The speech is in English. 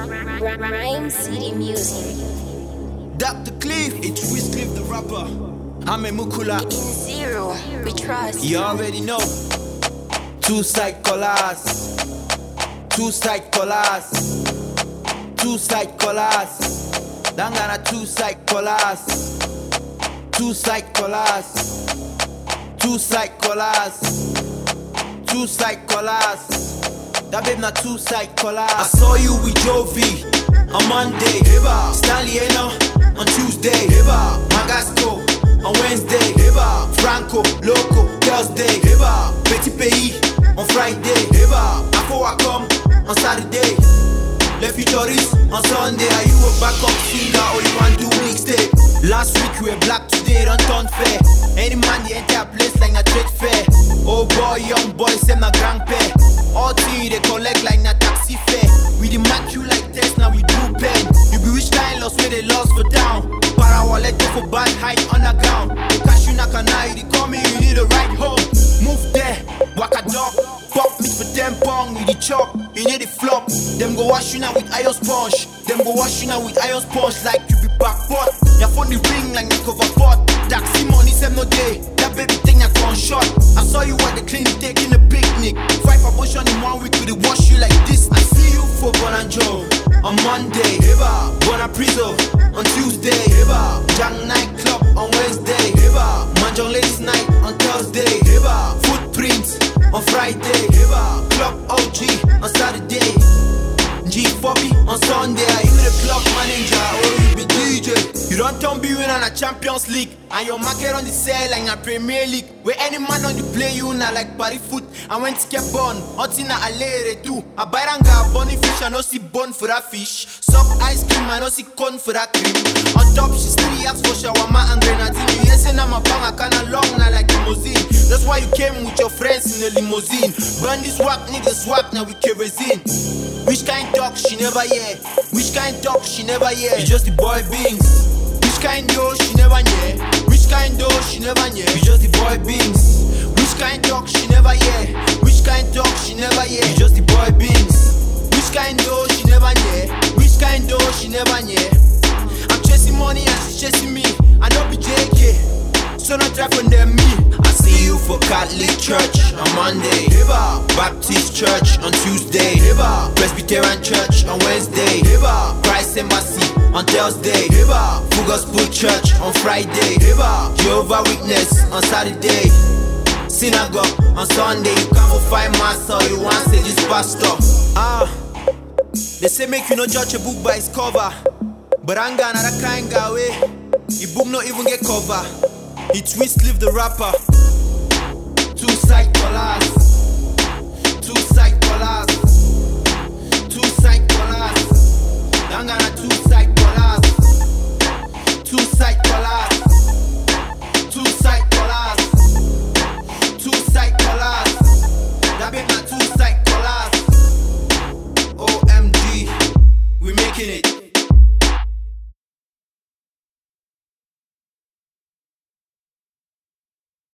Rhyme City Music. Dr. Cliff, it's Cliff the rapper. I'm a Mukula. In Zero, we trust. You already know. Two-side collars. Two-side collars. Two-side collars. Dangana two-side collars. Two-side collars. Two-side collars. Two-side collars. That babe not two-side collars. I saw you with Jovi on Monday. Stanley Eno on Tuesday. Magasco on Wednesday. Franco, Loco, Thursday. Petit Pays on Friday. Afro Wacom on Saturday. Les Futuristes on Sunday. Are you a backup singer or you want to do mixtape? Last week you were black, today don't turn fair. Any man the entire place like a trade fair. Oh boy, young boy, same na grandpa. All three they collect like na taxi fare. We the mark you like this, now we do pen. You be rich line lost where they lost for down. Para wallet go for bad height underground. The cash you knock an eye, they call me, you need a ride home. Move there, walk a dog. Pop me for 10 pound with the chop. You need the flop. Them go wash you now with iron sponge. Them go wash you now with iron sponge like you be backboard. Your phone the ring like the cover pot. Taxi money same no day. That baby thing I one shot. I saw you at the clinic taking a picnic. 5 abortion in 1 week with the wash you like this. I see you for Bonanjo on Monday. Bona Prizo on Tuesday. Jang nightclub on Wednesday. Manjong ladies night on Thursday. Footprints on Friday. Club OG on Saturday. G4P on Sunday. Are you the club manager or you be DJ? You don't turn be winner on a Champions League. And your market on the sale like a Premier League. Where any man on the play you na like Paris foot. And when to get born, Otina Alere too. A bayranga bunny fish and no see bone for that fish. Suck ice cream and no see corn for that cream. On top she still asks for shawarma and grenadine. You hear say na my bang a kinda long na like limousine. That's why you came with your friends in a limousine. Burn this whack, nigga swap now with kerosene. Which kind talk she never hear? Which kind talk she never hear? You just the boy beings. Which kind though she never hear? Which kind though she never hear? You just the boy beings. Which kind talk she never hear? Which kind talk she never hear? You just the boy beings. Which kind though she never hear? Which kind though she never hear? I'm chasing money and she's chasing me. I know be JK. So not try from them me. I see you for Catholic Church on Monday. Baptist Church on Tuesday. Presbyterian Church on Wednesday. Christ Embassy on Thursday. Fugospur Church on Friday. Jehovah Witness on Saturday. Synagogue on Sunday. You come for 5 mass or you want say this pastor. They say make you not judge a book by its cover. But I'm gonna that kind guy way. The book not even get cover. It's Cliff the rapper. Two-side collars.